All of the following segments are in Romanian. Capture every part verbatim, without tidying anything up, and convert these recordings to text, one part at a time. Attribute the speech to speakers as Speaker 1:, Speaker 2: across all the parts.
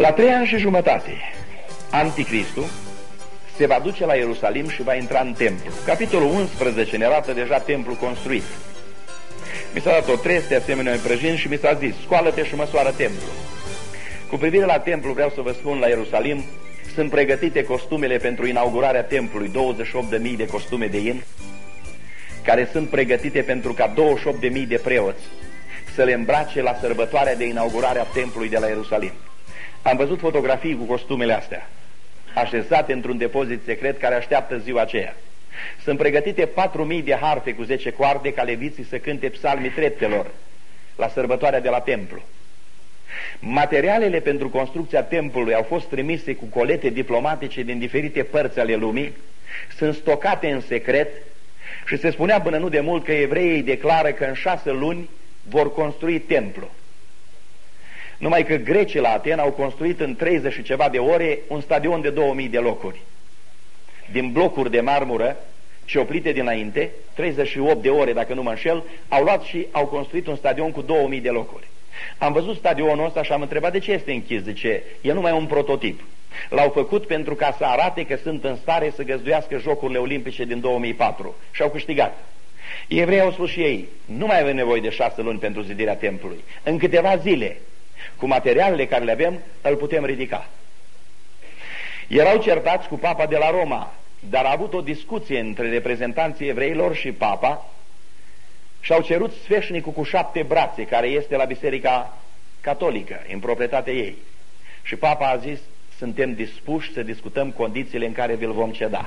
Speaker 1: La trei ani și jumătate, Anticristul se va duce la Ierusalim și va intra în templu. Capitolul unsprezece ne arată deja templul construit. Mi s-a dat o treste asemenea unui prăjin și mi s-a zis: scoală-te și măsoară templu. Cu privire la templu, vreau să vă spun, la Ierusalim sunt pregătite costumele pentru inaugurarea templului, douăzeci și opt de mii de costume de in, care sunt pregătite pentru ca douăzeci și opt de mii de preoți să le îmbrace la sărbătoarea de inaugurare a templului de la Ierusalim. Am văzut fotografii cu costumele astea, așezate într-un depozit secret care așteaptă ziua aceea. Sunt pregătite patru mii de harfe cu zece coarde ca leviții să cânte psalmii treptelor la sărbătoarea de la templu. Materialele pentru construcția templului au fost trimise cu colete diplomatice din diferite părți ale lumii, sunt stocate în secret și se spunea până nu de mult că evreii declară că în șase luni vor construi templu. Numai că grecii la Atena au construit în treizeci și ceva de ore un stadion de două mii de locuri. Din blocuri de marmură cioplite dinainte, treizeci și opt de ore, dacă nu mă înșel, au luat și au construit un stadion cu două mii de locuri. Am văzut stadionul ăsta și am întrebat de ce este închis. Zice, e numai un prototip. L-au făcut pentru ca să arate că sunt în stare să găzduiască Jocurile Olimpice din două mii patru și au câștigat. Evreii au spus și ei, nu mai avem nevoie de șase luni pentru zidirea templului. În câteva zile, cu materialele care le avem, îl putem ridica. Erau certați cu papa de la Roma, dar a avut o discuție între reprezentanții evreilor și papa și au cerut sfeșnicul cu șapte brațe, care este la Biserica Catolică, în proprietatea ei. Și papa a zis, suntem dispuși să discutăm condițiile în care vi-l vom ceda.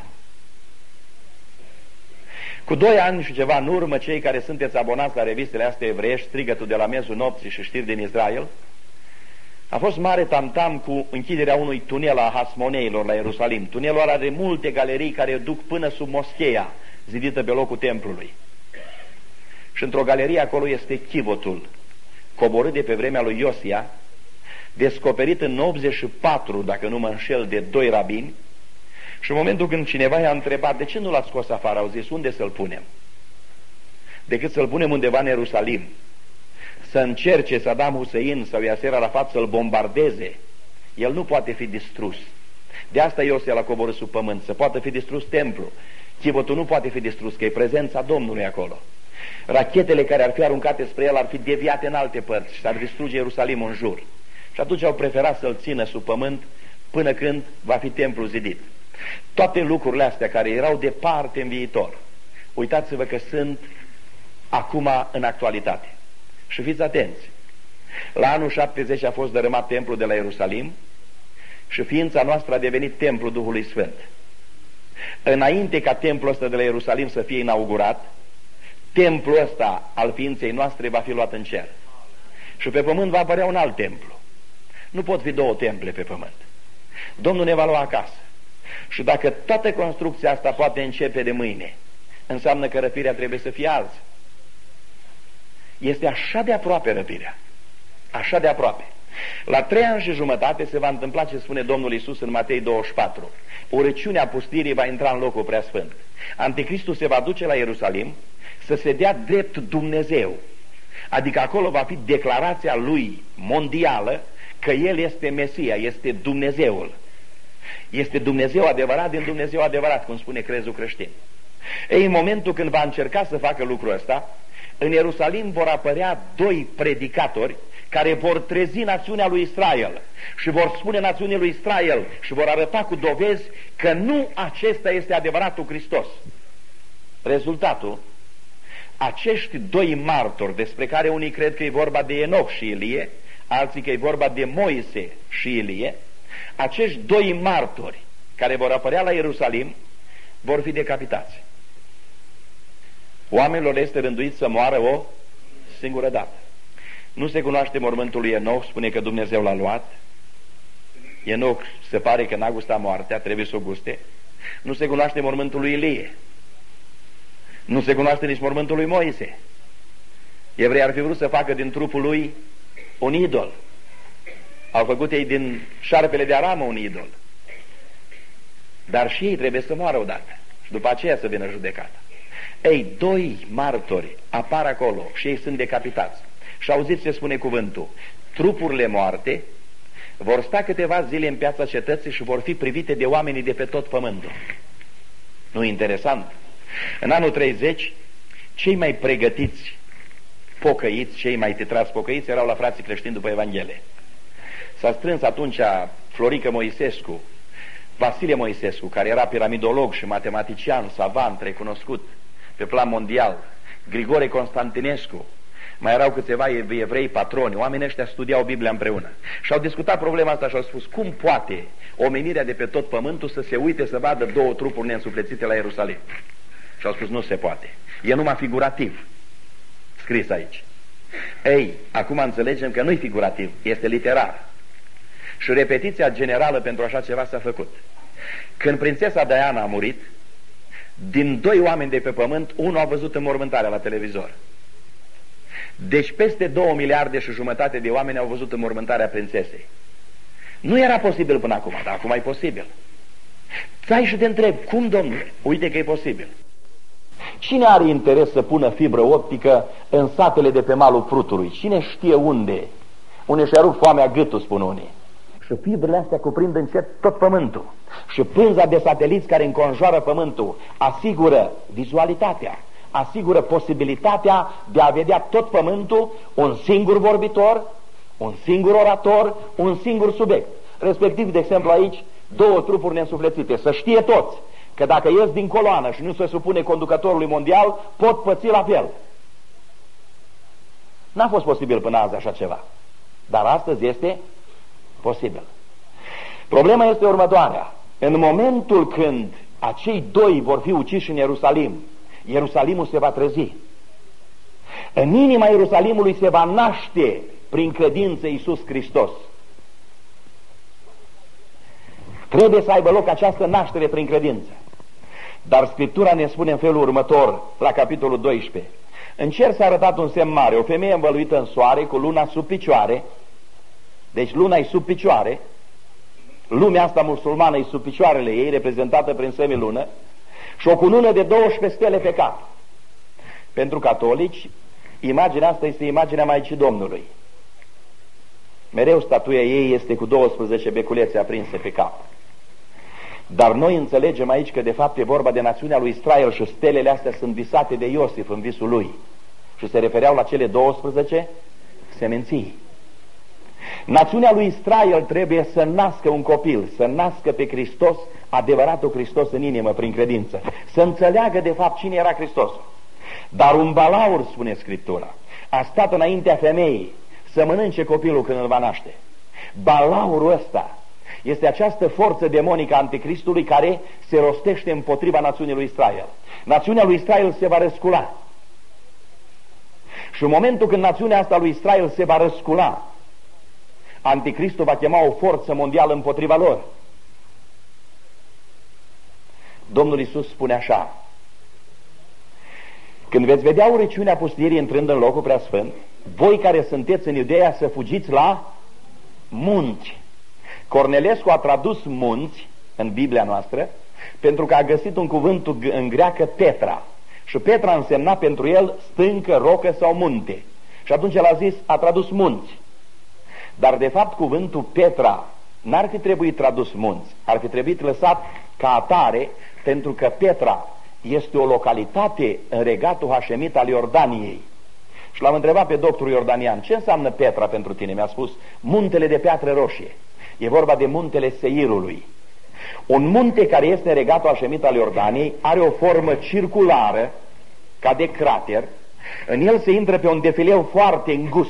Speaker 1: Cu doi ani și ceva în urmă, cei care sunteți abonați la revistele astea evreiești, Strigătul de la miezul nopții și Știri din Israel, a fost mare tamtam cu închiderea unui tunel a Hasmoneilor la Ierusalim. Tunelul are multe galerii care duc până sub moscheea zidită pe locul templului. Și într-o galerie acolo este chivotul, coborât de pe vremea lui Iosia, descoperit în optzeci și patru, dacă nu mă înșel, de doi rabini. Și în momentul când cineva i-a întrebat, de ce nu l-ați scos afară, au zis, unde să-l punem? Decât să-l punem undeva în Ierusalim, să încerce Saddam Hussein sau Yasser Arafat să-l bombardeze, el nu poate fi distrus. De asta Iosia l-a coborât sub pământ, să poată fi distrus templu. Chivotul nu poate fi distrus, că e prezența Domnului acolo. Rachetele care ar fi aruncate spre el ar fi deviate în alte părți și s-ar distruge Ierusalimul în jur. Și atunci au preferat să-l țină sub pământ până când va fi templul zidit. Toate lucrurile astea care erau departe în viitor, uitați-vă că sunt acum în actualitate. Și fiți atenți, la anul șaptezeci a fost dărâmat templul de la Ierusalim și ființa noastră a devenit templul Duhului Sfânt. Înainte ca templul ăsta de la Ierusalim să fie inaugurat, templul ăsta al ființei noastre va fi luat în cer. Și pe pământ va apărea un alt templu. Nu pot fi două temple pe pământ. Domnul ne va lua acasă. Și dacă toată construcția asta poate începe de mâine, înseamnă că răpirea trebuie să fie azi. Este așa de aproape răpirea. Așa de aproape. La trei ani și jumătate se va întâmpla ce spune Domnul Iisus în Matei douăzeci și patru. Urăciunea pustirii va intra în locul preasfânt. Anticristul se va duce la Ierusalim să se dea drept Dumnezeu. Adică acolo va fi declarația lui mondială că El este Mesia, este Dumnezeul. Este Dumnezeu adevărat din Dumnezeu adevărat, cum spune crezul creștin. Ei, în momentul când va încerca să facă lucrul ăsta, în Ierusalim vor apărea doi predicatori care vor trezi națiunea lui Israel și vor spune națiunii lui Israel și vor arăta cu dovezi că nu acesta este adevăratul Hristos. Rezultatul, acești doi martori, despre care unii cred că e vorba de Enoch și Ilie, alții că e vorba de Moise și Ilie, acești doi martori care vor apărea la Ierusalim vor fi decapitați. Oamenilor este rânduit să moară o singură dată. Nu se cunoaște mormântul lui Enoch, spune că Dumnezeu l-a luat. Enoch se pare că n-a gustat moartea, trebuie să o guste. Nu se cunoaște mormântul lui Ilie. Nu se cunoaște nici mormântul lui Moise. Evreii ar fi vrut să facă din trupul lui un idol. Au făcut ei din șarpele de aramă un idol. Dar și ei trebuie să moară odată și după aceea să vină judecata. Ei, doi martori apar acolo și ei sunt decapitați. Și auziți ce spune cuvântul: trupurile moarte vor sta câteva zile în piața cetății și vor fi privite de oamenii de pe tot pământul. Nu interesant? În anul treizeci, cei mai pregătiți pocăiți, cei mai titrați pocăiți erau la frații creștini după Evanghelie. S-a strâns atunci Florică Moisescu, Vasile Moisescu, care era piramidolog și matematician, savant, recunoscut pe plan mondial, Grigore Constantinescu, mai erau câțiva evrei patroni, oamenii ăștia studiau Biblia împreună. Și au discutat problema asta și au spus, cum poate omenirea de pe tot pământul să se uite să vadă două trupuri neînsuflețite la Ierusalim? Și au spus, nu se poate. E numai figurativ scris aici. Ei, acum înțelegem că nu-i figurativ, este literar. Și repetiția generală pentru așa ceva s-a făcut. Când prințesa Diana a murit, din doi oameni de pe pământ, unul a văzut înmormântarea la televizor. Deci peste două miliarde și jumătate de oameni au văzut înmormântarea prințesei. Nu era posibil până acum, dar acum e posibil. Ți-ai și te întreb, cum, domnule? Uite că e posibil. Cine are interes să pună fibră optică în satele de pe malul Prutului? Cine știe unde? Unde și-a rupt foamea gâtul, spun unii. Și fibrele astea cuprind încet tot pământul. Și pânza de sateliți care înconjoară pământul asigură vizualitatea, asigură posibilitatea de a vedea tot pământul, un singur vorbitor, un singur orator, un singur subiect. Respectiv, de exemplu aici, două trupuri neînsuflețite. Să știe toți că dacă ies din coloană și nu se supune conducătorului mondial, pot păți la fel. N-a fost posibil până azi așa ceva, dar astăzi este posibil. Problema este următoarea. În momentul când acei doi vor fi uciși în Ierusalim, Ierusalimul se va trezi. În inima Ierusalimului se va naște prin credință Iisus Hristos. Trebuie să aibă loc această naștere prin credință. Dar Scriptura ne spune în felul următor, la capitolul doisprezece. În cer s-a arătat un semn mare, o femeie învăluită în soare, cu luna sub picioare. Deci luna e sub picioare. Lumea asta musulmană e sub picioarele ei, reprezentată prin semilună, și o cunună de douăsprezece stele pe cap. Pentru catolici, imaginea asta este imaginea Maicii Domnului. Mereu statuia ei este cu douăsprezece beculețe aprinse pe cap. Dar noi înțelegem aici că de fapt e vorba de națiunea lui Israel și stelele astea sunt visate de Iosif în visul lui. Și se refereau la cele douăsprezece semenții. Națiunea lui Israel trebuie să nască un copil, să nască pe Hristos, adevăratul Hristos în inimă prin credință, să înțeleagă de fapt cine era Hristos. Dar un balaur, spune Scriptura, a stat înaintea femeii să mănânce copilul când îl va naște. Balaurul ăsta este această forță demonică a anticristului care se rostește împotriva națiunii lui Israel. Națiunea lui Israel se va răscula. Și în momentul când națiunea asta lui Israel se va răscula, anticristul va chema o forță mondială împotriva lor. Domnul Iisus spune așa: când veți vedea urăciunea pustirii intrând în locul preasfânt, voi care sunteți în Iudeea să fugiți la munți. Cornelescu a tradus munți în Biblia noastră pentru că a găsit un cuvânt în greacă Petra. Și Petra însemna pentru el stâncă, rocă sau munte. Și atunci el a zis, a tradus munți. Dar de fapt cuvântul Petra n-ar fi trebuit tradus munți, ar fi trebuit lăsat ca atare, pentru că Petra este o localitate în regatul hașemit al Iordaniei. Și l-am întrebat pe doctorul iordanian, ce înseamnă Petra pentru tine? Mi-a spus, muntele de piatră roșie. E vorba de muntele Seirului. Un munte care este în regatul hașemit al Iordaniei are o formă circulară, ca de crater. În el se intră pe un defileu foarte îngust.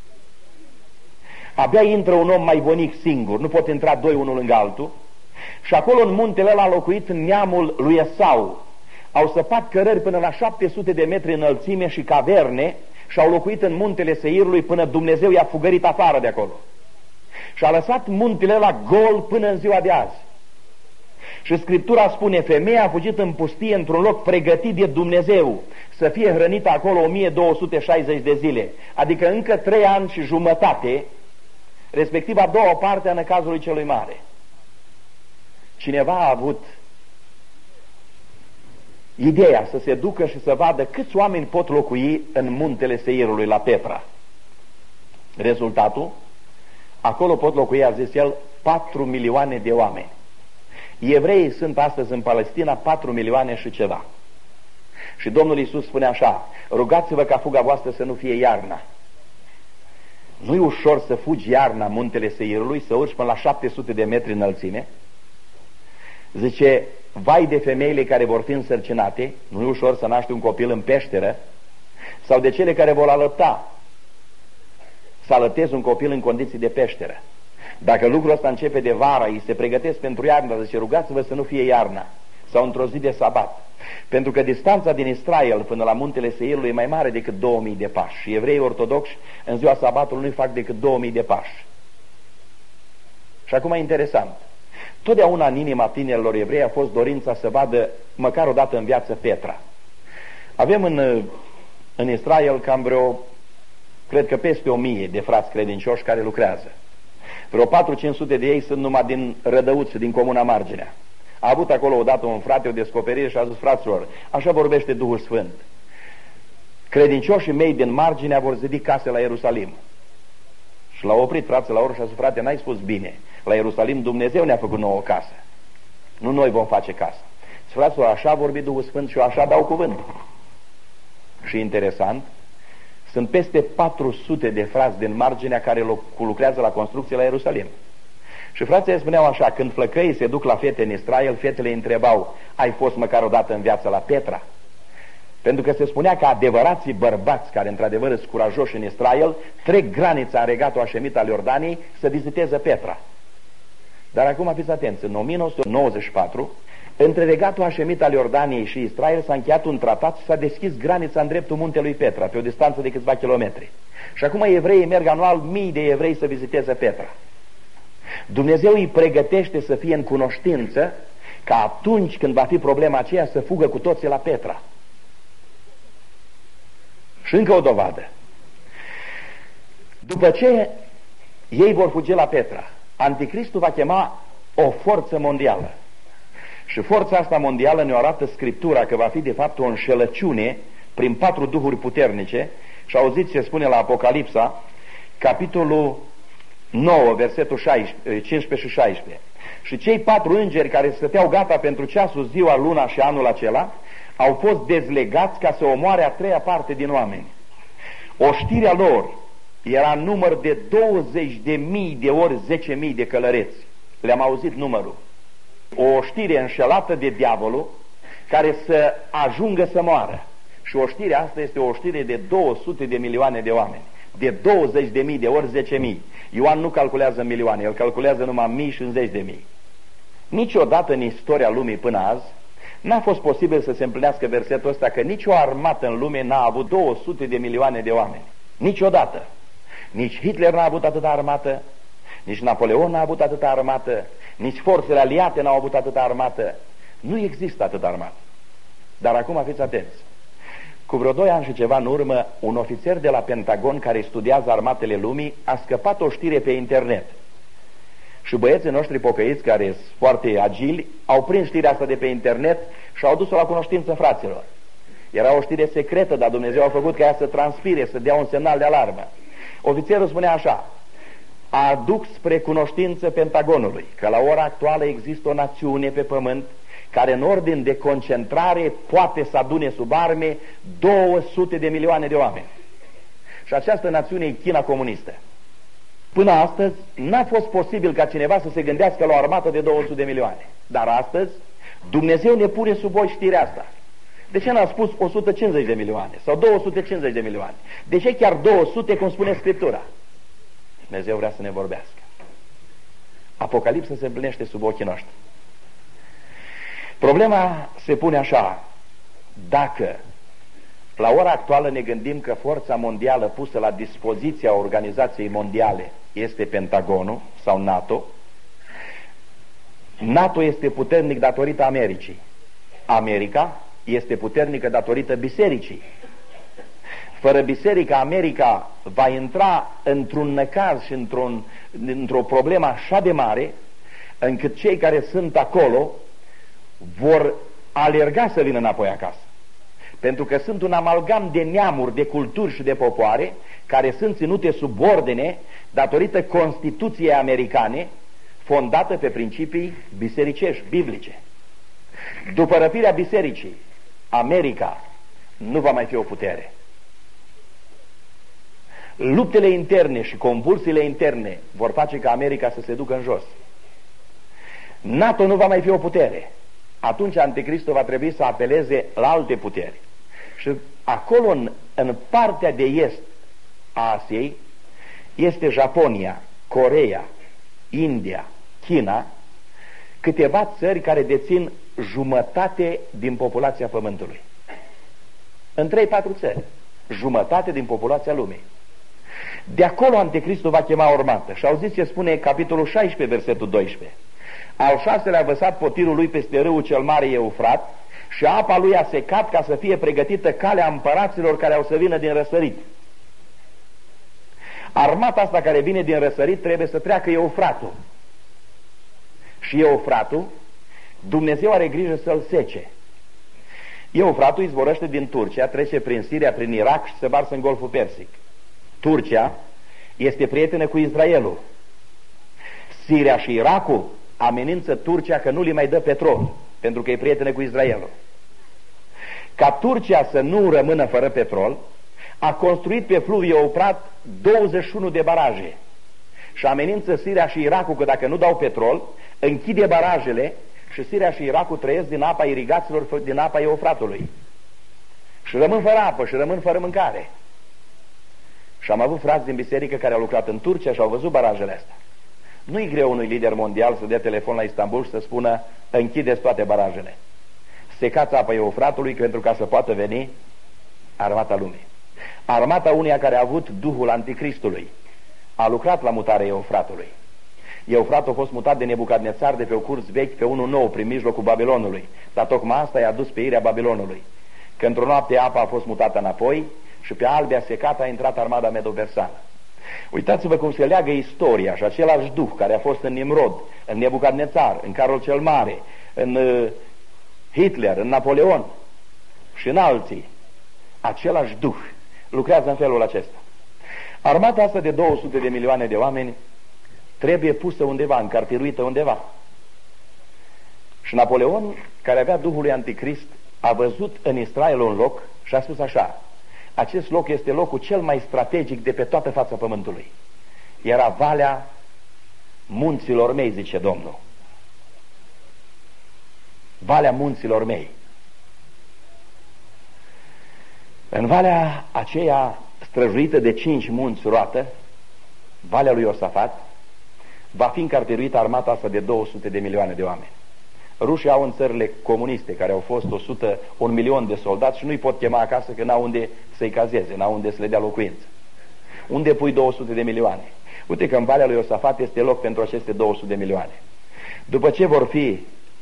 Speaker 1: Abia intră un om mai bunic singur, nu pot intra doi unul lângă altul. Și acolo în muntele ăla a locuit neamul lui Esau. Au săpat cărări până la șapte sute de metri înălțime și caverne și au locuit în muntele Seirului până Dumnezeu i-a fugărit afară de acolo. Și a lăsat muntele ăla gol până în ziua de azi. Și Scriptura spune, femeia a fugit în pustie într-un loc pregătit de Dumnezeu să fie hrănită acolo o mie două sute șaizeci de zile, adică încă trei ani și jumătate, respectiv a doua parte a năcazului celui mare. Cineva a avut ideea să se ducă și să vadă câți oameni pot locui în muntele Seirului la Petra. Rezultatul? Acolo pot locui, a zis el, patru milioane de oameni. Evreii sunt astăzi în Palestina patru milioane și ceva. Și Domnul Iisus spune așa: rugați-vă ca fuga voastră să nu fie iarna. Nu-i ușor să fugi iarna muntele Seirului, să urci până la șapte sute de metri înălțime. Zice, vai de femeile care vor fi însărcinate, nu-i ușor să naști un copil în peșteră, sau de cele care vor alăpta, să alăptezi un copil în condiții de peșteră. Dacă lucrul ăsta începe de vara, îi se pregătesc pentru iarnă, zice, rugați-vă să nu fie iarna, sau într-o zi de sabat. Pentru că distanța din Israel până la muntele Seirului e mai mare decât două mii de pași. Și evreii ortodoxi în ziua sabatului nu fac decât două mii de pași. Și acum e interesant. Totdeauna în inima tinerilor evrei a fost dorința să vadă măcar o dată în viață Petra. Avem în, în Israel cam vreo, cred că peste o mie de frați credincioși care lucrează. Vreo patru-cinci sute de ei sunt numai din Rădăuț, din comuna Marginea. A avut acolo odată un frate o descoperire și a zis, fraților, așa vorbește Duhul Sfânt. Credincioșii mei din Marginea vor zidi case la Ierusalim. Și l-a oprit frații la oră și a zis, frate, n-ai spus bine. La Ierusalim Dumnezeu ne-a făcut nouă casă. Nu noi vom face casă. Și fraților, așa a vorbit Duhul Sfânt și eu așa dau cuvânt. Și interesant, sunt peste patru sute de frați din Marginea care lucrează la construcție la Ierusalim. Și frații spuneau așa, când flăcăii se duc la fete în Israel, fetele îi întrebau, ai fost măcar o dată în viață la Petra? Pentru că se spunea că adevărații bărbați, care într-adevăr sunt curajoși în Israel, trec granița în regatul așemit al Iordaniei să viziteze Petra. Dar acum fiți atenți, în o mie nouă sute nouăzeci și patru, între regatul așemit al Iordaniei și Israel s-a încheiat un tratat și s-a deschis granița în dreptul muntelui Petra, pe o distanță de câțiva kilometri. Și acum evreii merg anual mii de evrei să viziteze Petra. Dumnezeu îi pregătește să fie în cunoștință ca atunci când va fi problema aceea să fugă cu toții la Petra. Și încă o dovadă. După ce ei vor fugi la Petra, Anticristul va chema o forță mondială. Și forța asta mondială ne arată Scriptura că va fi de fapt o înșelăciune prin patru duhuri puternice. Și auziți ce spune la Apocalipsa, capitolul nouă, versetul cincisprezece și șaisprezece. Și cei patru îngeri care stăteau gata pentru ceasul, ziua, luna și anul acela, au fost dezlegați ca să omoare a treia parte din oameni. Oștirea lor era număr de douăzeci de mii de ori zece mii de călăreți. Le-am auzit numărul. O oștire înșelată de diavolul care să ajungă să moară. Și oștirea asta este o oștire de două sute de milioane de oameni. De douăzeci de mii de ori zece mii. Ioan nu calculează milioane, el calculează numai mii și zeci de mii. Niciodată în istoria lumii până azi n-a fost posibil să se împlinească versetul ăsta, că nicio armată în lume n-a avut două sute de milioane de oameni. Niciodată. Nici Hitler n-a avut atâta armată, nici Napoleon n-a avut atâta armată, nici forțele aliate n-au avut atâta armată. Nu există atâta armată. Dar acum fiți atenți. Cu vreo doi ani și ceva în urmă, un ofițer de la Pentagon care studiază armatele lumii a scăpat o știre pe internet. Și băieții noștri pocăiți, care sunt foarte agili, au prins știrea asta de pe internet și au dus-o la cunoștință fraților. Era o știre secretă, dar Dumnezeu a făcut ca ea să transpire, să dea un semnal de alarmă. Ofițerul spunea așa: aduc spre cunoștință Pentagonului că la ora actuală există o națiune pe pământ care în ordine de concentrare poate să adune sub arme două sute de milioane de oameni. Și această națiune e China comunistă. Până astăzi n-a fost posibil ca cineva să se gândească la o armată de două sute de milioane. Dar astăzi Dumnezeu ne pune sub voi știrea asta. De ce n-a spus o sută cincizeci de milioane sau două sute cincizeci de milioane? De ce chiar două sute, cum spune Scriptura? Dumnezeu vrea să ne vorbească. Apocalipsa se împlinește sub ochii noștri. Problema se pune așa: dacă la ora actuală ne gândim că forța mondială pusă la dispoziția Organizației Mondiale este Pentagonul sau NATO, NATO este puternic datorită Americii. America este puternică datorită bisericii. Fără biserică, America va intra într-un necaz și într-un, într-o problemă așa de mare, încât cei care sunt acolo vor alerga să vină înapoi acasă. Pentru că sunt un amalgam de neamuri, de culturi și de popoare care sunt ținute sub ordine datorită Constituției americane, fondată pe principii bisericești, biblice. După răpirea bisericii, America nu va mai fi o putere. Luptele interne și convulsiile interne vor face ca America să se ducă în jos. NATO nu va mai fi o putere. Atunci Anticristul va trebui să apeleze la alte puteri. Și acolo, în, în partea de est a Asiei, este Japonia, Coreea, India, China, câteva țări care dețin jumătate din populația Pământului. În trei patru țări, jumătate din populația lumii. De acolo Anticristul va chema o armată. Și auziți ce spune capitolul șaisprezece, versetul doisprezece. Al șaselea a văsat potirul lui peste râul cel mare Eufrat și apa lui a secat ca să fie pregătită calea împăraților care au să vină din răsărit. Armata asta care vine din răsărit trebuie să treacă Eufratul. Și Eufratul, Dumnezeu are grijă să-l sece. Eufratul izvorăște din Turcia, trece prin Siria, prin Irak și se varsă în Golful Persic. Turcia este prietenă cu Israelul. Siria și Irakul amenință Turcia că nu li mai dă petrol, pentru că e prietenă cu Israelul. Ca Turcia să nu rămână fără petrol, a construit pe fluviul Eufrat douăzeci și unu de baraje și amenință Siria și Irakul că dacă nu dau petrol, închide barajele și Siria și Irakul trăiesc din apa irigaților, din apa Eufratului. Și rămân fără apă și rămân fără mâncare. Și am avut frați din biserică care au lucrat în Turcia și au văzut barajele astea. Nu-i greu unui lider mondial să dea telefon la Istanbul și să spună: închideți toate barajele, secați apa Eufratului pentru ca să poată veni armata lumii. Armata uneia care a avut Duhul Anticristului a lucrat la mutarea Eufratului. Eufratul a fost mutat de Nebucadnețar de pe o curs vechi pe unul nou prin mijlocul Babilonului, dar tocmai asta i-a dus pe irea Babilonului. Că într-o noapte apa a fost mutată înapoi și pe albia secată a intrat armada medo-persană. Uitați-vă cum se leagă istoria și același Duh care a fost în Nimrod, în Nebucadnețar, în Carol cel Mare, în uh, Hitler, în Napoleon și în alții. Același Duh lucrează în felul acesta. Armata asta de două sute de milioane de oameni trebuie pusă undeva, încartiruită undeva. Și Napoleon, care avea Duhul lui Anticrist, a văzut în Israel un loc și a spus așa: acest loc este locul cel mai strategic de pe toată fața pământului. Era Valea Munților Mei, zice Domnul. Valea Munților Mei. În valea aceea străjuită de cinci munți roată, Valea lui Iosafat, va fi încartiruită armata asta de două sute de milioane de oameni. Rușii au în țările comuniste, care au fost o sută, un milion de soldați și nu-i pot chema acasă că n-au unde să-i cazeze, n-au unde să le dea locuință. Unde pui două sute de milioane? Uite că în Valea lui Iosafat este loc pentru aceste două sute de milioane. După ce vor fi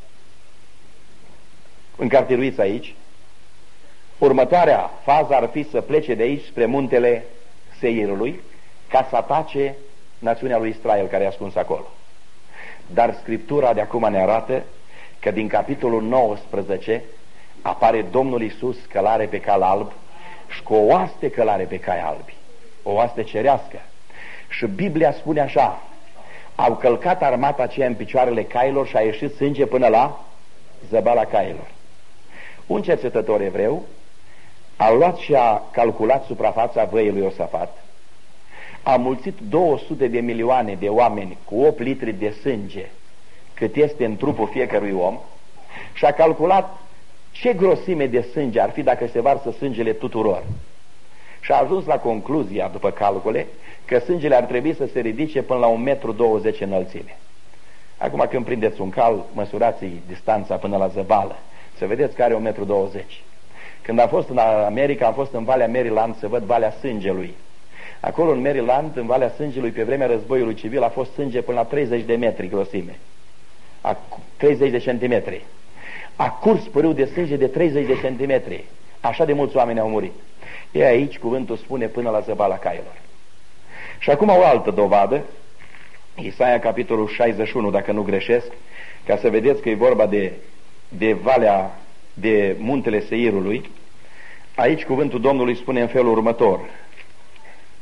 Speaker 1: încartiruiți aici, următoarea fază ar fi să plece de aici spre muntele Seirului ca să atace națiunea lui Israel care e ascuns acolo. Dar Scriptura de acum ne arată că din capitolul nouăsprezece apare Domnul Iisus călare pe cal alb și cu o oaste călare pe cai albi, o oaste cerească. Și Biblia spune așa: au călcat armata aceea în picioarele cailor și a ieșit sânge până la zăbala cailor. Un cercetător evreu a luat și a calculat suprafața văii lui Iosafat, a mulțit două sute de milioane de oameni cu opt litri de sânge, cât este în trupul fiecărui om, și a calculat ce grosime de sânge ar fi dacă se varsă sângele tuturor. Și a ajuns la concluzia, după calcule, că sângele ar trebui să se ridice până la un metru douăzeci înălțime. Acum când prindeți un cal, măsurați distanța până la zăbală, să vedeți că are un metru douăzeci. Când am fost în America, am fost în Valea Maryland să văd Valea Sângelui. Acolo în Maryland, în Valea Sângelui, pe vremea războiului civil, a fost sânge până la treizeci de metri grosime, a, treizeci de centimetri. A curs pârâu de sânge de treizeci de centimetri. Așa de mulți oameni au murit. E aici, cuvântul spune, până la zăbala cailor. Și acum o altă dovadă, Isaia capitolul șaizeci și unu, dacă nu greșesc, ca să vedeți că e vorba de, de Valea, de muntele Seirului. Aici cuvântul Domnului spune în felul următor: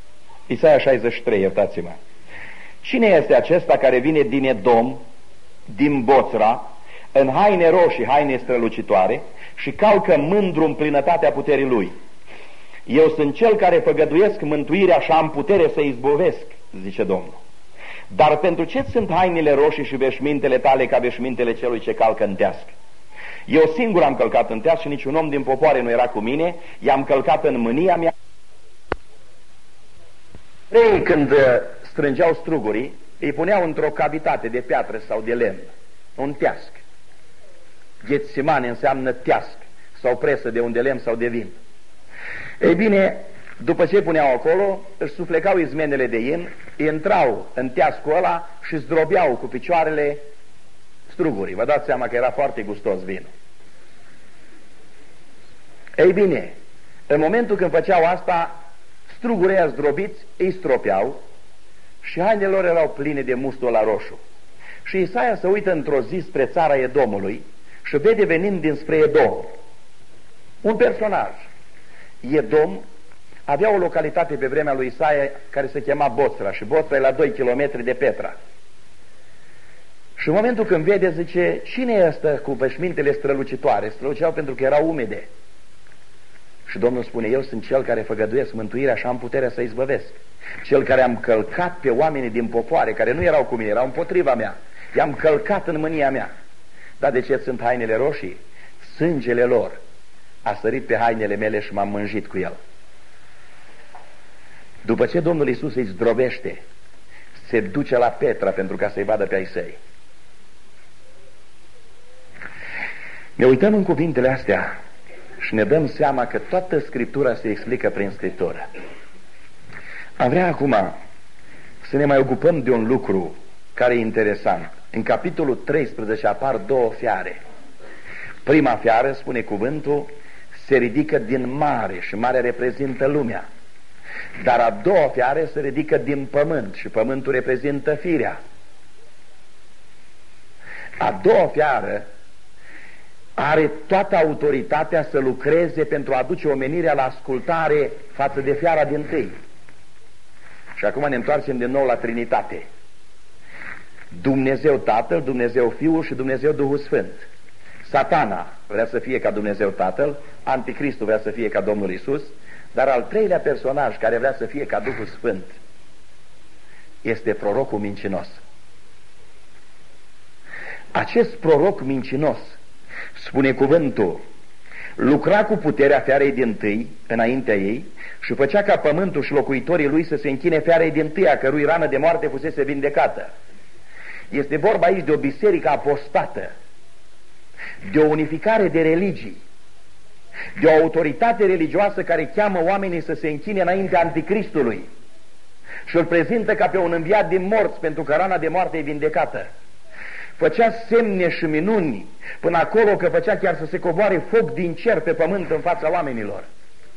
Speaker 1: Isaia șaizeci și trei, iertați-mă. Cine este acesta care vine din Edom, din Boțra, în haine roșii, haine strălucitoare, și calcă mândru în plinătatea puterii lui? Eu sunt cel care făgăduiesc mântuirea și am putere să izbăvesc, zice Domnul. Dar pentru ce sunt hainele roșii și veșmintele tale ca veșmintele celui ce calcă în teasc? Eu singur am călcat în teasc și niciun om din popoare nu era cu mine, i-am călcat în mânia mea. Ei, când strângeau strugurii, îi puneau într-o cavitate de piatră sau de lemn, un teasc. Ghetsimane înseamnă teasc sau presă de un de lemn sau de vin. Ei bine, după ce îi puneau acolo, își suflecau izmenele de in, intrau în teascul ăla și zdrobeau cu picioarele strugurii. Vă dați seama că era foarte gustos vinul. Ei bine, în momentul când făceau asta, strugurii ăia zdrobiți îi stropeau și hainele lor erau pline de mustul ăla roșu. Și Isaia se uită într-o zi spre țara Edomului și vede venind dinspre Edom un personaj. Edom avea o localitate pe vremea lui Isaia care se chema Boțra și Boțra e la doi kilometri de Petra. Și în momentul când vede, zice, cine e ăsta cu veșmintele strălucitoare? Străluceau pentru că erau umede. Și Domnul spune, eu sunt cel care făgăduiesc mântuirea și am puterea să izbăvesc. Cel care am călcat pe oamenii din popoare, care nu erau cu mine, erau împotriva mea. I-am călcat în mânia mea. Dar de ce sunt hainele roșii? Sângele lor a sărit pe hainele mele și m-am mânjit cu el. După ce Domnul Iisus îi zdrobește, se duce la Petra pentru ca să-i vadă pe ai săi. Ne uităm în cuvintele astea și ne dăm seama că toată Scriptura se explică prin Scriptură. Am vrea acum să ne mai ocupăm de un lucru care e interesant. În capitolul treisprezece apar două fiare. Prima fiară, spune cuvântul, se ridică din mare și mare reprezintă lumea. Dar a doua fiară se ridică din pământ și pământul reprezintă firea. A doua fiară are toată autoritatea să lucreze pentru a aduce omenirea la ascultare față de fiara din tâi. Și acum ne întoarcem din nou la Trinitate. Dumnezeu Tatăl, Dumnezeu Fiul și Dumnezeu Duhul Sfânt. Satana vrea să fie ca Dumnezeu Tatăl, Anticristul vrea să fie ca Domnul Iisus, dar al treilea personaj care vrea să fie ca Duhul Sfânt este prorocul mincinos. Acest proroc mincinos, spune cuvântul, lucra cu puterea fiarei dintâi înaintea ei și făcea ca pământul și locuitorii lui să se închine fiarei dintâi, a cărui rană de moarte fusese vindecată. Este vorba aici de o biserică apostată, de o unificare de religii, de o autoritate religioasă care cheamă oamenii să se închine înaintea Anticristului și îl prezintă ca pe un înviat din morți pentru că rana de moarte e vindecată. Făcea semne și minuni până acolo că făcea chiar să se coboare foc din cer pe pământ în fața oamenilor.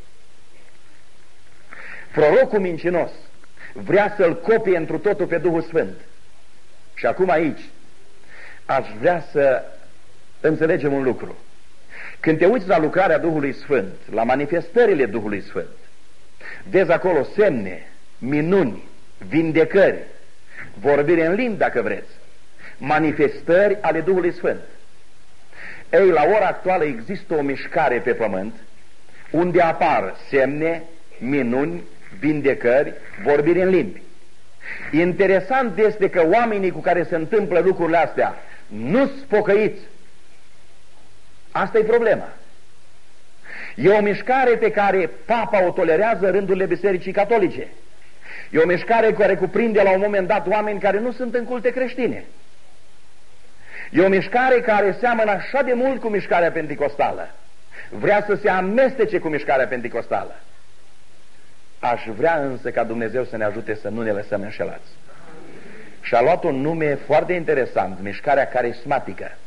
Speaker 1: Prorocul mincinos vrea să-l copie întru totul pe Duhul Sfânt. Și acum aici aș vrea să înțelegem un lucru. Când te uiți la lucrarea Duhului Sfânt, la manifestările Duhului Sfânt, vezi acolo semne, minuni, vindecări, vorbire în limbi dacă vreți, manifestări ale Duhului Sfânt. Ei, la ora actuală există o mișcare pe pământ unde apar semne, minuni, vindecări, vorbire în limbi. Interesant este că oamenii cu care se întâmplă lucrurile astea nu-s pocăiți. Asta e problema. E o mișcare pe care Papa o tolerează în rândurile Bisericii Catolice. E o mișcare care cuprinde la un moment dat oameni care nu sunt în culte creștine. E o mișcare care seamănă așa de mult cu mișcarea penticostală. Vrea să se amestece cu mișcarea penticostală. Aș vrea însă ca Dumnezeu să ne ajute să nu ne lăsăm înșelați. Și a luat un nume foarte interesant, mișcarea carismatică.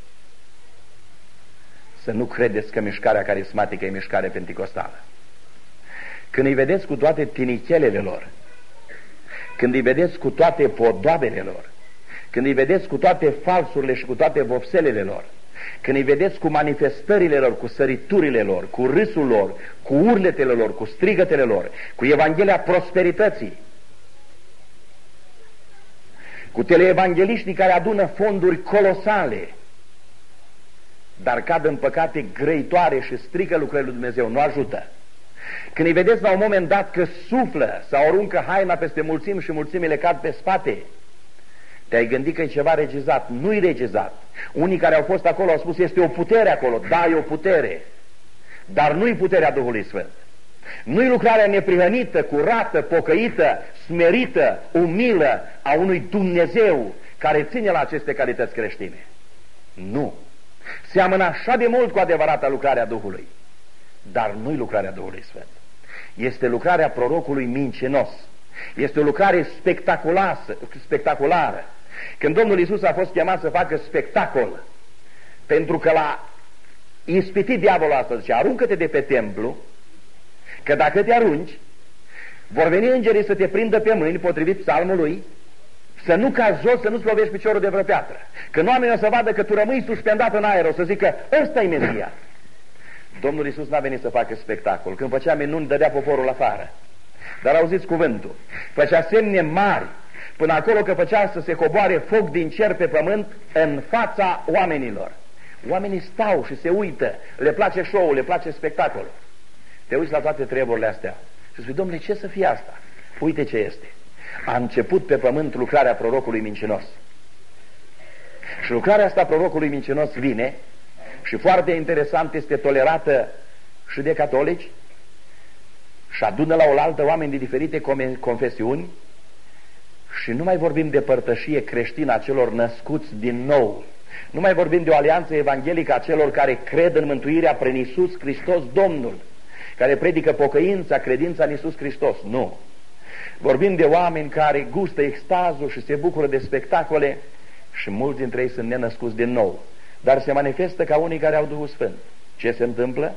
Speaker 1: Să nu credeți că mișcarea carismatică e mișcare penticostală. Când îi vedeți cu toate tinichelele lor, când îi vedeți cu toate podoabele lor, când îi vedeți cu toate falsurile și cu toate vopselele lor, când îi vedeți cu manifestările lor, cu săriturile lor, cu râsul lor, cu urletele lor, cu strigătele lor, cu Evanghelia prosperității, cu teleevangeliștii care adună fonduri colosale, dar cad în păcate grăitoare și strică lucrările lui Dumnezeu, nu ajută. Când îi vedeți la un moment dat că suflă sau aruncă haina peste mulțimi și mulțimile cad pe spate, te-ai gândit că e ceva regizat. Nu-i regizat. Unii care au fost acolo au spus, este o putere acolo. Da, e o putere, dar nu-i puterea Duhului Sfânt. Nu-i lucrarea neprihănită, curată, pocăită, smerită, umilă a unui Dumnezeu care ține la aceste calități creștine. Nu. Seamănă așa de mult cu adevărata lucrarea Duhului, dar nu-i lucrarea Duhului Sfânt. Este lucrarea prorocului mincinos. Este o lucrare spectaculară. Când Domnul Iisus a fost chemat să facă spectacol, pentru că l-a ispitit diavolul asta, zice, aruncă-te de pe templu, că dacă te arunci, vor veni îngerii să te prindă pe mâini, potrivit psalmului, să nu cazi jos, să nu-ți lovești piciorul de vreo piatră. Că nu oamenii o să vadă că tu rămâi suspendat în aer, o să zică, ăsta-i Mesia. Domnul Iisus n-a venit să facă spectacol. Când făcea minuni, dădea poporul afară. Dar auziți cuvântul, făcea semne mari, până acolo că făcea să se coboare foc din cer pe pământ în fața oamenilor. Oamenii stau și se uită, le place show-ul, le place spectacolul. Te uiți la toate treburile astea și spui, Domnule, ce să fie asta? Uite ce este. A început pe pământ lucrarea prorocului mincinos. Și lucrarea asta prorocului mincinos vine și foarte interesant este tolerată și de catolici și adună la oaltă oameni de diferite confesiuni și nu mai vorbim de părtășie creștină a celor născuți din nou. Nu mai vorbim de o alianță evanghelică a celor care cred în mântuirea prin Iisus Hristos Domnul, care predică pocăința, credința în Iisus Hristos. Nu. Vorbim de oameni care gustă extazul și se bucură de spectacole și mulți dintre ei sunt nenăscuți din nou, dar se manifestă ca unii care au Duhul Sfânt. Ce se întâmplă?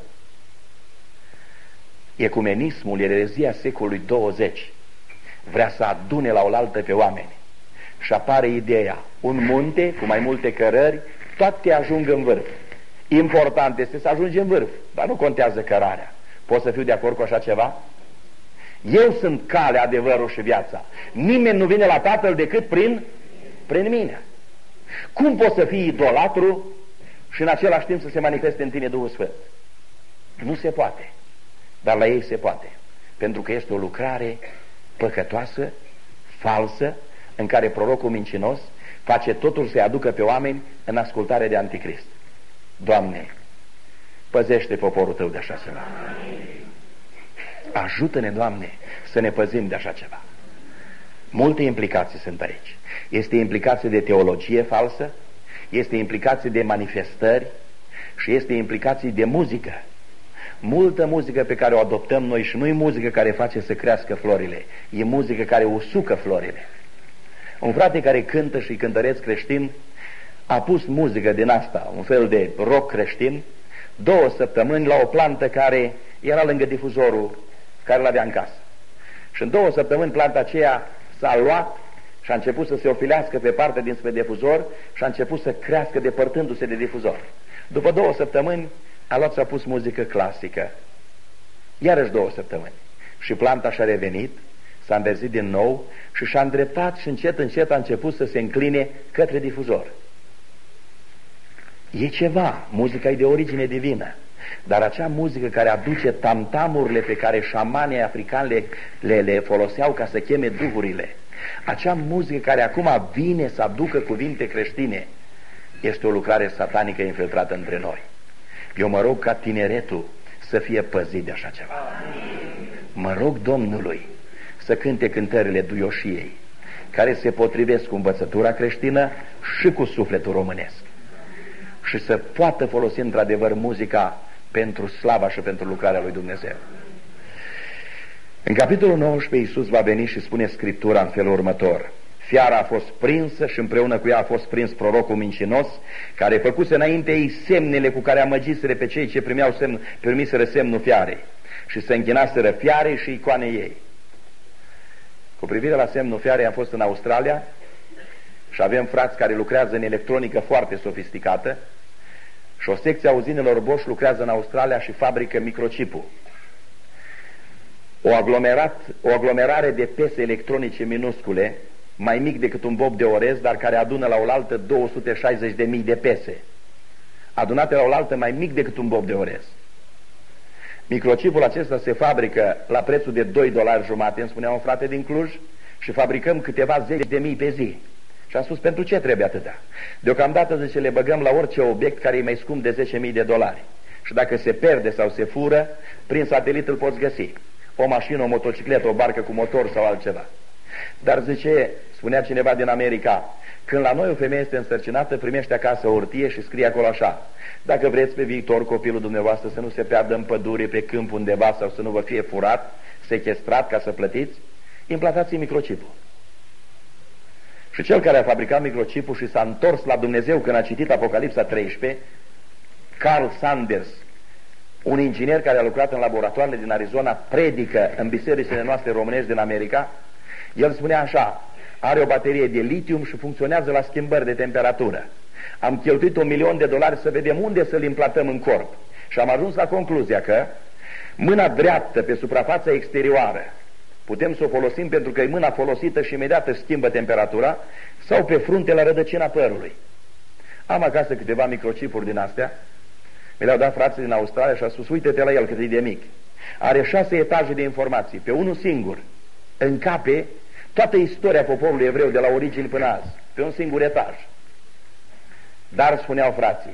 Speaker 1: Ecumenismul, erezia secolului douăzeci, vrea să adune la oaltă pe oameni și apare ideea, un munte cu mai multe cărări, toate ajung în vârf. Important este să ajungi în vârf, dar nu contează cărarea. Poți să fiu de acord cu așa ceva? Eu sunt calea, adevărul și viața. Nimeni nu vine la Tatăl decât prin, prin mine. Cum poți să fii idolatru și în același timp să se manifeste în tine Duhul Sfânt? Nu se poate. Dar la ei se poate. Pentru că este o lucrare păcătoasă, falsă, în care prorocul mincinos face totul să-i aducă pe oameni în ascultare de Anticrist. Doamne, păzește poporul Tău de așa ceva. Ajută-ne, Doamne, să ne păzim de așa ceva. Multe implicații sunt aici. Este implicație de teologie falsă, este implicație de manifestări și este implicație de muzică. Multă muzică pe care o adoptăm noi și nu e muzică care face să crească florile, e muzică care usucă florile. Un frate care cântă și cântăreț creștin a pus muzică din asta, un fel de rock creștin, două săptămâni la o plantă care era lângă difuzorul care l-avea în casă. Și în două săptămâni planta aceea s-a luat și a început să se ofilească pe partea dinspre difuzor și a început să crească depărtându-se de difuzor. După două săptămâni a luat și a pus muzică clasică. Iarăși două săptămâni. Și planta și-a revenit, s-a înverzit din nou și și-a îndreptat și încet, încet a început să se încline către difuzor. E ceva, muzica e de origine divină, dar acea muzică care aduce tamtamurile pe care șamanii africani le, le, le foloseau ca să cheme duhurile, acea muzică care acum vine să aducă cuvinte creștine, este o lucrare satanică infiltrată între noi. Eu mă rog ca tineretul să fie păzit de așa ceva. Mă rog Domnului să cânte cântările duioșiei, care se potrivesc cu învățătura creștină și cu sufletul românesc, și să poată folosi într-adevăr muzica pentru slava și pentru lucrarea lui Dumnezeu. În capitolul nouăsprezece Iisus va veni și spune Scriptura în felul următor: fiara a fost prinsă și împreună cu ea a fost prins prorocul mincinos, care făcuse înainte ei semnele cu care amăgiseră pe cei ce primeau semn, primiseră semnul fiarei și se închinaseră fiarei și icoanei ei. Cu privire la semnul fiarei, am fost în Australia și avem frați care lucrează în electronică foarte sofisticată și o secție a uzinelor Bosch lucrează în Australia și fabrică microchipul. O, aglomerat, o aglomerare de pese electronice minuscule, mai mic decât un bob de orez, dar care adună la oaltă două sute șaizeci de mii de pese, adunate la oaltă mai mic decât un bob de orez. Microchipul acesta se fabrică la prețul de doi dolari jumate, îmi spunea un frate din Cluj, și fabricăm câteva zeci de mii pe zi. Și am spus, pentru ce trebuie atâta? Deocamdată, zice, le băgăm la orice obiect care e mai scump de zece mii de dolari. Și dacă se perde sau se fură, prin satelit îl poți găsi. O mașină, o motocicletă, o barcă cu motor sau altceva. Dar, zice, spunea cineva din America, când la noi o femeie este însărcinată, primește acasă o hârtie și scrie acolo așa: dacă vreți pe viitor copilul dumneavoastră să nu se piardă în pădure, pe câmp undeva, sau să nu vă fie furat, sequestrat ca să plătiți, implantați microchipul. Și cel care a fabricat microchipul și s-a întors la Dumnezeu când a citit Apocalipsa treisprezece, Carl Sanders, un inginer care a lucrat în laboratoarele din Arizona, predică în bisericile noastre românești din America. El spunea așa: are o baterie de litium și funcționează la schimbări de temperatură. Am cheltuit un milion de dolari să vedem unde să-l implantăm în corp și am ajuns la concluzia că mâna dreaptă pe suprafața exterioară putem să o folosim pentru că e mâna folosită și imediat își schimbă temperatura, sau pe frunte la rădăcina părului. Am acasă câteva microchipuri din astea, mi le-au dat frații din Australia și a spus: uite-te la el cât e de mic. Are șase etaje de informații, pe unul singur încape toată istoria poporului evreu de la origini până azi, pe un singur etaj. Dar, spuneau frații,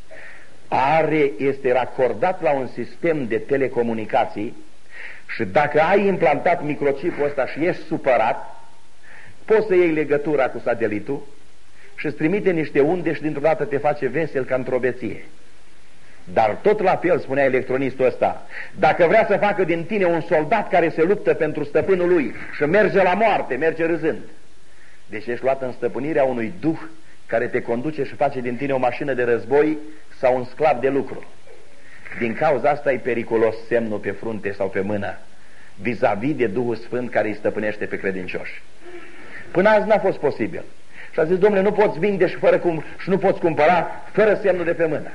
Speaker 1: are, este racordat la un sistem de telecomunicații și dacă ai implantat microchipul ăsta și ești supărat, poți să iei legătura cu satelitul și îți trimite niște unde și dintr-o dată te face vesel ca într-o beție. Dar tot la fel, spunea electronistul ăsta, dacă vrea să facă din tine un soldat care se luptă pentru stăpânul lui și merge la moarte, merge râzând, deci ești luat în stăpânirea unui duh care te conduce și face din tine o mașină de război sau un sclav de lucru. Din cauza asta e periculos semnul pe frunte sau pe mână vis-a-vis de Duhul Sfânt care îi stăpânește pe credincioși. Până azi n-a fost posibil. Și a zis: domnule, nu poți vinde și, fără cum, și nu poți cumpăra fără semnul de pe mână.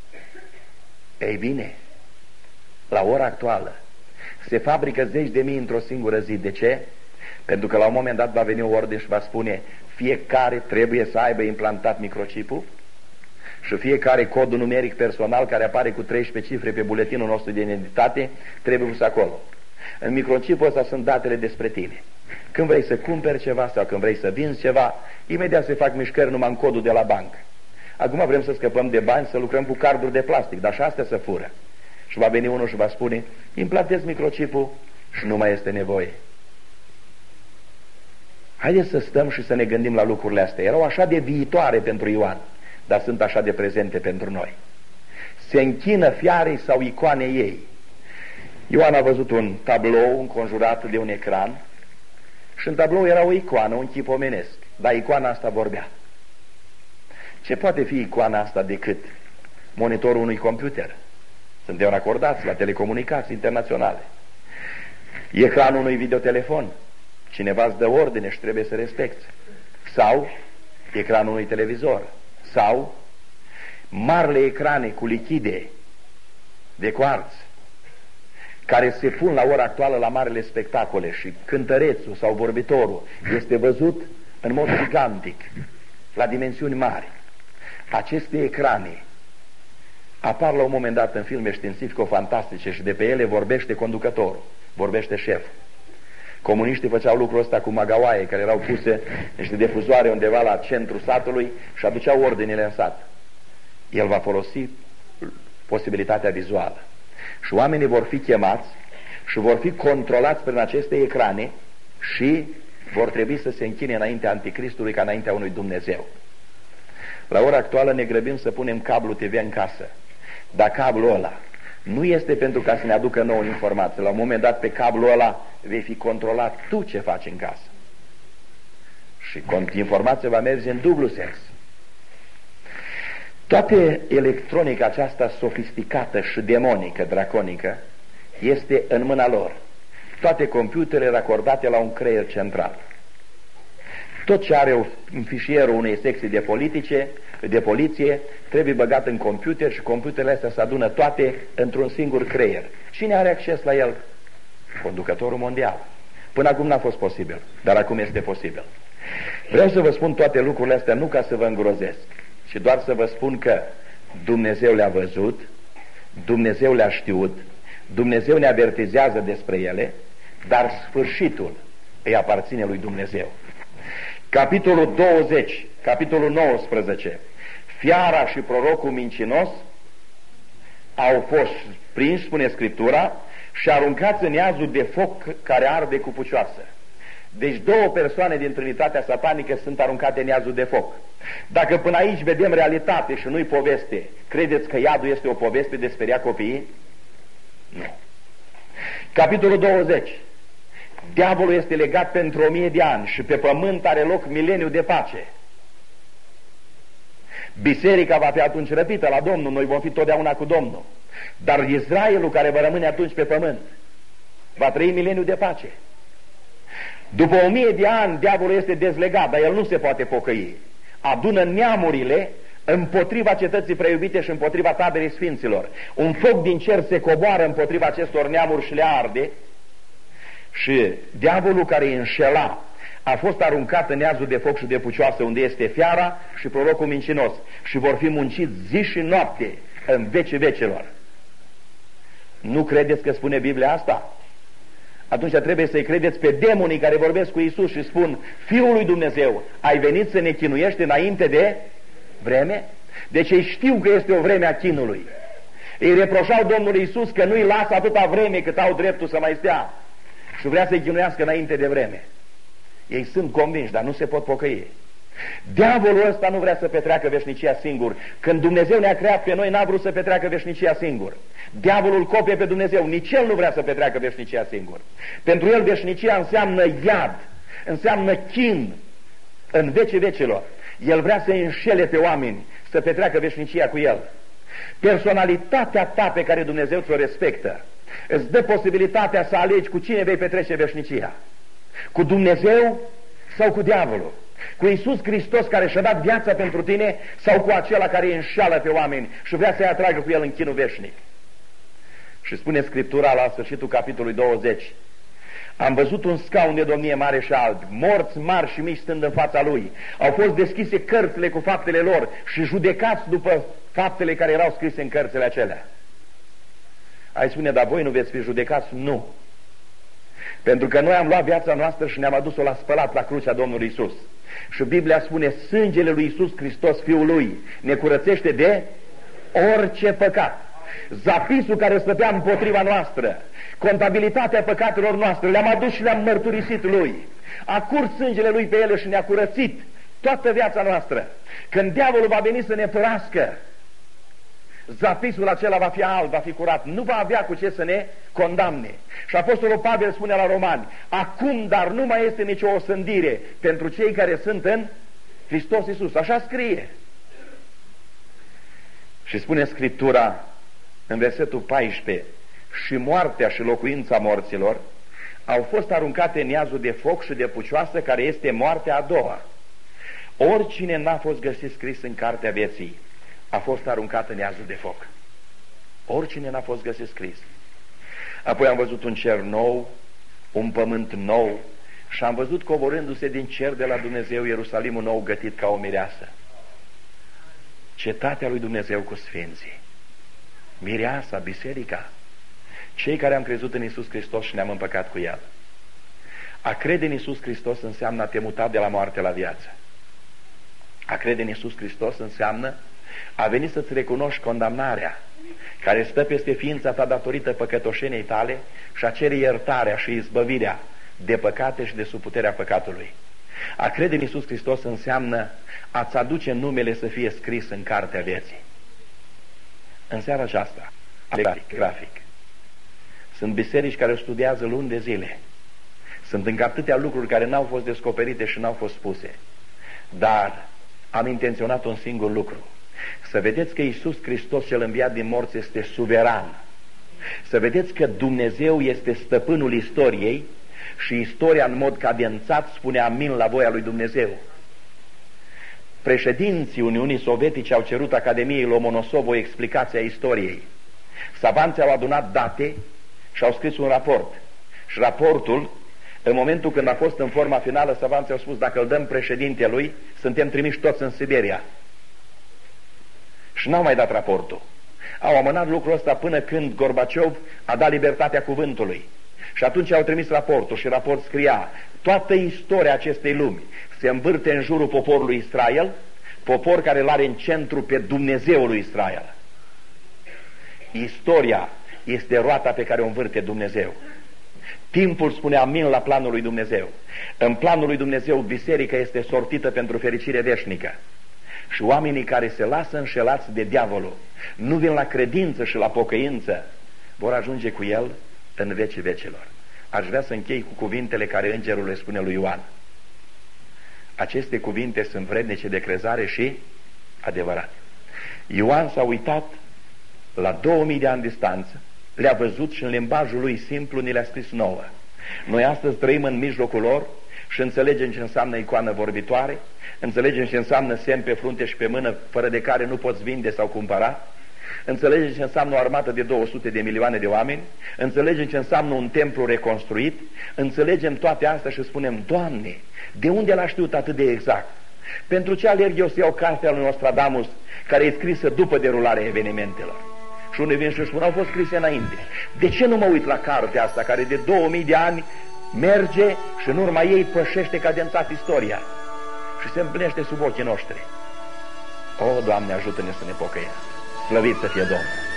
Speaker 1: Ei bine, la ora actuală se fabrică zeci de mii într-o singură zi. De ce? Pentru că la un moment dat va veni o ordine și va spune: fiecare trebuie să aibă implantat microchipul și fiecare codul numeric personal care apare cu treisprezece cifre pe buletinul nostru de identitate trebuie pus acolo. În microchipul ăsta sunt datele despre tine. Când vrei să cumperi ceva sau când vrei să vinzi ceva, imediat se fac mișcări numai în codul de la bancă. Acum vrem să scăpăm de bani, să lucrăm cu carduri de plastic, dar și astea se fură. Și va veni unul și va spune: implantezi microchipul și nu mai este nevoie. Haideți să stăm și să ne gândim la lucrurile astea. Erau așa de viitoare pentru Ioan, dar sunt așa de prezente pentru noi. Se închină fiarei sau icoanei ei. Ioan a văzut un tablou înconjurat de un ecran și în tablou era o icoană, un chip omenesc, dar icoana asta vorbea. Ce poate fi icoana asta decât monitorul unui computer? Suntem racordați la telecomunicații internaționale. Ecranul unui videotelefon. Cineva îți dă ordine și trebuie să respecti. Sau ecranul unui televizor. Sau marile ecrane cu lichide de cuarț care se pun la ora actuală la marele spectacole și cântărețul sau vorbitorul este văzut în mod gigantic, la dimensiuni mari. Aceste ecrane apar la un moment dat în filme științifico-fantastice și de pe ele vorbește conducătorul, vorbește șeful. Comuniștii făceau lucrul ăsta cu magawaie care erau puse niște difuzoare undeva la centrul satului și aduceau ordinele în sat. El va folosi posibilitatea vizuală. Și oamenii vor fi chemați și vor fi controlați prin aceste ecrane și vor trebui să se închine înaintea Anticristului ca înaintea unui Dumnezeu. La ora actuală ne grăbim să punem cablu T V în casă. Dar cablul ăla nu este pentru ca să ne aducă nouă informații. La un moment dat pe cablul ăla vei fi controlat tu ce faci în casă. Și informația va merge în dublu sens. Toată electronica aceasta sofisticată și demonică, draconică, este în mâna lor. Toate computerele racordate la un creier central. Tot ce are în fișierul unei secții de, politice, de poliție trebuie băgat în computer și computerele astea se adună toate într-un singur creier. Cine are acces la el? Conducătorul mondial. Până acum n-a fost posibil, dar acum este posibil. Vreau să vă spun toate lucrurile astea nu ca să vă îngrozesc, ci doar să vă spun că Dumnezeu le-a văzut, Dumnezeu le-a știut, Dumnezeu ne avertizează despre ele, dar sfârșitul îi aparține lui Dumnezeu. Capitolul douăzeci, capitolul nouăsprezece, fiara și prorocul mincinos au fost prinși, spune Scriptura, și aruncați în iazul de foc care arde cu pucioasă. Deci două persoane din Trinitatea satanică sunt aruncate în iazul de foc. Dacă până aici vedem realitate și nu-i poveste, credeți că iadul este o poveste de speria copiii? Nu. Capitolul douăzeci. Diavolul este legat pentru o mie de ani și pe pământ are loc mileniu de pace. Biserica va fi atunci răpită la Domnul, noi vom fi totdeauna cu Domnul. Dar Israelul care va rămâne atunci pe pământ va trăi mileniu de pace. După o mie de ani diavolul este dezlegat, dar el nu se poate pocăi. Adună neamurile împotriva cetății preiubite și împotriva taberei sfinților. Un foc din cer se coboară împotriva acestor neamuri și le arde. Și diavolul care îi înșela a fost aruncat în iazul de foc și de pucioasă, unde este fiara și prorocul mincinos, și vor fi munciți zi și noapte în vecii vecelor. Nu credeți că spune Biblia asta? Atunci trebuie să-i credeți pe demonii care vorbesc cu Iisus și spun: Fiul lui Dumnezeu, ai venit să ne chinuiești înainte de vreme? Deci ei știu că este o vreme a chinului. Îi reproșau Domnului Iisus că nu-i lasă atâta vreme cât au dreptul să mai stea și vrea să-i chinuiască înainte de vreme. Ei sunt convinși, dar nu se pot pocăi. Diavolul ăsta nu vrea să petreacă veșnicia singur. Când Dumnezeu ne-a creat pe noi, n-a vrut să petreacă veșnicia singur. Diavolul copie pe Dumnezeu, nici el nu vrea să petreacă veșnicia singur. Pentru el veșnicia înseamnă iad, înseamnă chin în vecii vecilor. El vrea să înșele pe oameni, să petreacă veșnicia cu el. Personalitatea ta pe care Dumnezeu ți-o respectă îți dă posibilitatea să alegi cu cine vei petrece veșnicia. Cu Dumnezeu sau cu diavolul? Cu Iisus Hristos care și-a dat viața pentru tine sau cu acela care îi înșală pe oameni și vrea să-i atragă cu el în chinul veșnic? Și spune Scriptura la sfârșitul capitolului douăzeci: am văzut un scaun de domnie mare și alb, morți mari și mici stând în fața lui. Au fost deschise cărțile cu faptele lor și judecați după faptele care erau scrise în cărțile acelea. Ai spune: dar voi nu veți fi judecați? Nu. Pentru că noi am luat viața noastră și ne-am adus-o la spălat la crucea Domnului Iisus. Și Biblia spune: sângele lui Iisus Hristos, Fiul Lui, ne curățește de orice păcat. Zapisul care stătea împotriva noastră, contabilitatea păcatelor noastre, le-am adus și le-am mărturisit Lui. A curs sângele Lui pe ele și ne-a curățit toată viața noastră. Când diavolul va veni să ne părască, zapisul acela va fi alb, va fi curat, nu va avea cu ce să ne condamne. Și Apostolul Pavel spune la Romani: acum dar nu mai este nicio osândire pentru cei care sunt în Hristos Iisus. Așa scrie. Și spune Scriptura în versetul paisprezece: și moartea și locuința morților au fost aruncate în iazul de foc și de pucioasă, care este moartea a doua. Oricine n-a fost găsit scris în cartea vieții a fost aruncat în iazul de foc. Oricine n-a fost găsit scris. Apoi am văzut un cer nou, un pământ nou, și am văzut coborându-se din cer de la Dumnezeu Ierusalimul nou, gătit ca o mireasă. Cetatea lui Dumnezeu cu sfinții, mireasa, biserica, cei care am crezut în Iisus Hristos și ne-am împăcat cu El. A crede în Iisus Hristos înseamnă a te muta de la moarte la viață. A crede în Iisus Hristos înseamnă a venit să-ți recunoști condamnarea care stă peste ființa ta datorită păcătoșeniei tale și a cere iertarea și izbăvirea de păcate și de sub puterea păcatului. A crede în Iisus Hristos înseamnă a-ți aduce numele să fie scris în cartea vieții. În seara aceasta, grafic, grafic, sunt biserici care studiază luni de zile. Sunt încă atâtea lucruri care n-au fost descoperite și n-au fost spuse. Dar am intenționat un singur lucru: să vedeți că Iisus Hristos cel înviat din morți este suveran. Să vedeți că Dumnezeu este stăpânul istoriei și istoria în mod cadențat spune amin la voia lui Dumnezeu. Președinții Uniunii Sovietice au cerut Academiei Lomonosov o explicație a istoriei. Savanții au adunat date și au scris un raport. Și raportul, în momentul când a fost în forma finală, savanții au spus: dacă îl dăm președintelui, suntem trimiși toți în Siberia. Și n-au mai dat raportul. Au amânat lucrul ăsta până când Gorbaciov a dat libertatea cuvântului. Și atunci au trimis raportul și raport scria: toată istoria acestei lumi se învârte în jurul poporului Israel, popor care îl are în centru pe Dumnezeul lui Israel. Istoria este roata pe care o învârte Dumnezeu. Timpul spune amin la planul lui Dumnezeu. În planul lui Dumnezeu biserica este sortită pentru fericire veșnică. Și oamenii care se lasă înșelați de diavolul, nu vin la credință și la pocăință, vor ajunge cu el în vecii vecilor. Aș vrea să închei cu cuvintele care îngerul le spune lui Ioan. Aceste cuvinte sunt vrednice de crezare și adevărate. Ioan s-a uitat la două mii de ani distanță, le-a văzut și în limbajul lui simplu ni le-a scris nouă. Noi astăzi trăim în mijlocul lor și înțelegem ce înseamnă icoană vorbitoare, înțelegem ce înseamnă semn pe frunte și pe mână, fără de care nu poți vinde sau cumpăra, înțelegem ce înseamnă o armată de două sute de milioane de oameni, înțelegem ce înseamnă un templu reconstruit, înțelegem toate astea și spunem: Doamne, de unde l-a știut atât de exact? Pentru ce alerg eu să iau cartea lui Nostradamus, care e scrisă după derularea evenimentelor? Și unii vin și spun: au fost scrise înainte. De ce nu mă uit la cartea asta, care de două mii de ani merge și în urma ei pășește cadențat istoria și se împlinește sub ochii noștri? O, Doamne, ajută-ne să ne pocăim. Slăvit să fie Domnul!